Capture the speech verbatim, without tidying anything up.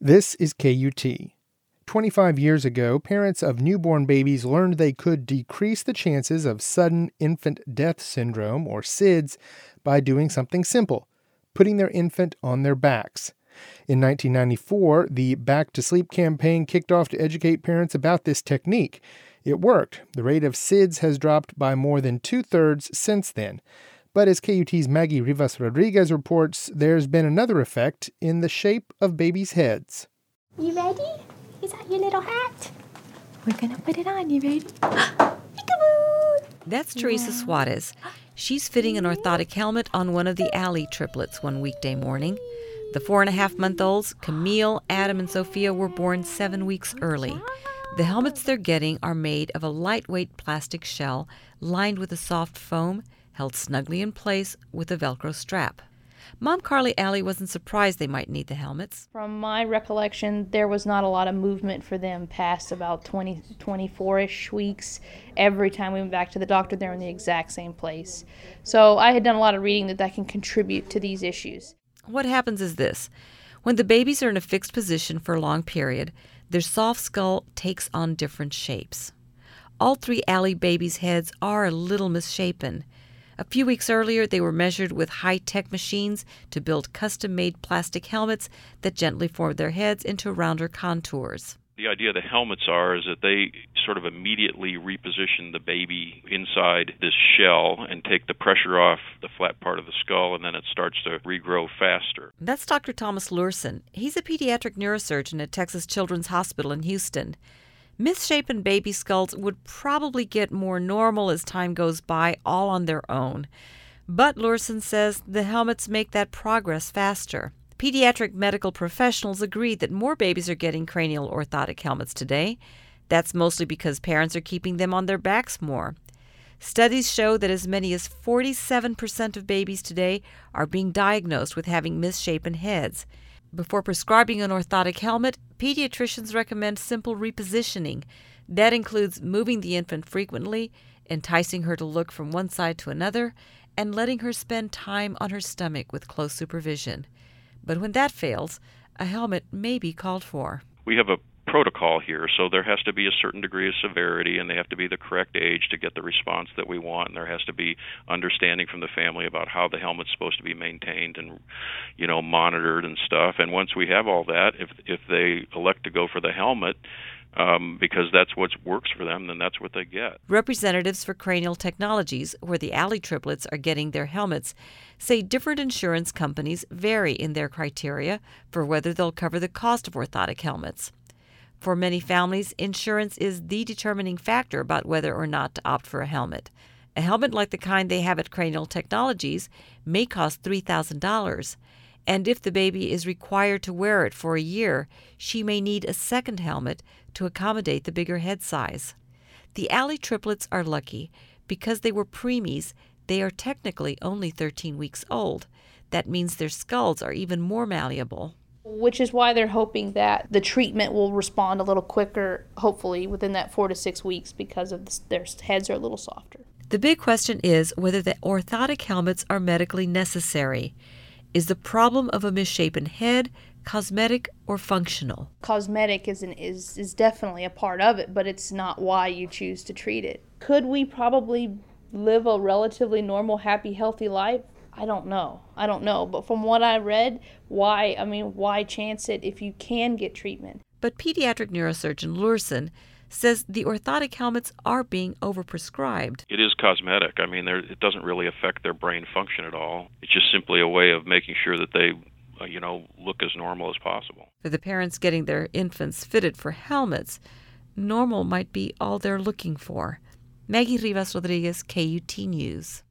This is K U T. twenty-five years ago, parents of newborn babies learned they could decrease the chances of sudden infant death syndrome, or S I D S, by doing something simple: putting their infant on their backs. In nineteen ninety-four, the Back to Sleep campaign kicked off to educate parents about this technique. It worked. The rate of S I D S has dropped by more than two-thirds since then. But as K U T's Maggie Rivas Rodriguez reports, there's been another effect in the shape of babies' heads. You ready? Is that your little hat? We're going to put it on. You ready? Peekaboo! That's Teresa Suarez. She's fitting an orthotic helmet on one of the Alley triplets one weekday morning. The four-and-a-half-month-olds, Camille, Adam, and Sophia, were born seven weeks early. The helmets they're getting are made of a lightweight plastic shell lined with a soft foam, held snugly in place with a Velcro strap. Mom Carly Alley wasn't surprised they might need the helmets. From my recollection, there was not a lot of movement for them past about twenty, twenty-four-ish weeks. Every time we went back to the doctor, they were in the exact same place. So I had done a lot of reading that that can contribute to these issues. What happens is this. When the babies are in a fixed position for a long period, their soft skull takes on different shapes. All three Alley babies' heads are a little misshapen. A few weeks earlier, they were measured with high-tech machines to build custom-made plastic helmets that gently form their heads into rounder contours. The idea of the helmets are is that they sort of immediately reposition the baby inside this shell and take the pressure off the flat part of the skull, and then it starts to regrow faster. That's Doctor Thomas Lurson. He's a pediatric neurosurgeon at Texas Children's Hospital in Houston. Misshapen baby skulls would probably get more normal as time goes by all on their own. But Lurson says the helmets make that progress faster. Pediatric medical professionals agree that more babies are getting cranial orthotic helmets today. That's mostly because parents are keeping them on their backs more. Studies show that as many as forty-seven percent of babies today are being diagnosed with having misshapen heads. Before prescribing an orthotic helmet, pediatricians recommend simple repositioning. That includes moving the infant frequently, enticing her to look from one side to another, and letting her spend time on her stomach with close supervision. But when that fails, a helmet may be called for. We have a protocol here, so there has to be a certain degree of severity, and they have to be the correct age to get the response that we want, and there has to be understanding from the family about how the helmet's supposed to be maintained and, you know, monitored and stuff. And once we have all that, if if they elect to go for the helmet, um, because that's what works for them, then that's what they get. Representatives for Cranial Technologies, where the Alley triplets are getting their helmets, say different insurance companies vary in their criteria for whether they'll cover the cost of orthotic helmets. For many families, insurance is the determining factor about whether or not to opt for a helmet. A helmet like the kind they have at Cranial Technologies may cost three thousand dollars, and if the baby is required to wear it for a year, she may need a second helmet to accommodate the bigger head size. The Alley triplets are lucky. Because they were preemies, they are technically only thirteen weeks old. That means their skulls are even more malleable. Which is why they're hoping that the treatment will respond a little quicker, hopefully, within that four to six weeks because of this, their heads are a little softer. The big question is whether the orthotic helmets are medically necessary. Is the problem of a misshapen head cosmetic or functional? Cosmetic is, an, is, is definitely a part of it, but it's not why you choose to treat it. Could we probably live a relatively normal, happy, healthy life? I don't know. I don't know. But from what I read, why, I mean, why chance it if you can get treatment? But pediatric neurosurgeon Lurson says the orthotic helmets are being overprescribed. It is cosmetic. I mean, it doesn't really affect their brain function at all. It's just simply a way of making sure that they, uh, you know, look as normal as possible. For the parents getting their infants fitted for helmets, normal might be all they're looking for. Maggie Rivas Rodriguez, K U T News.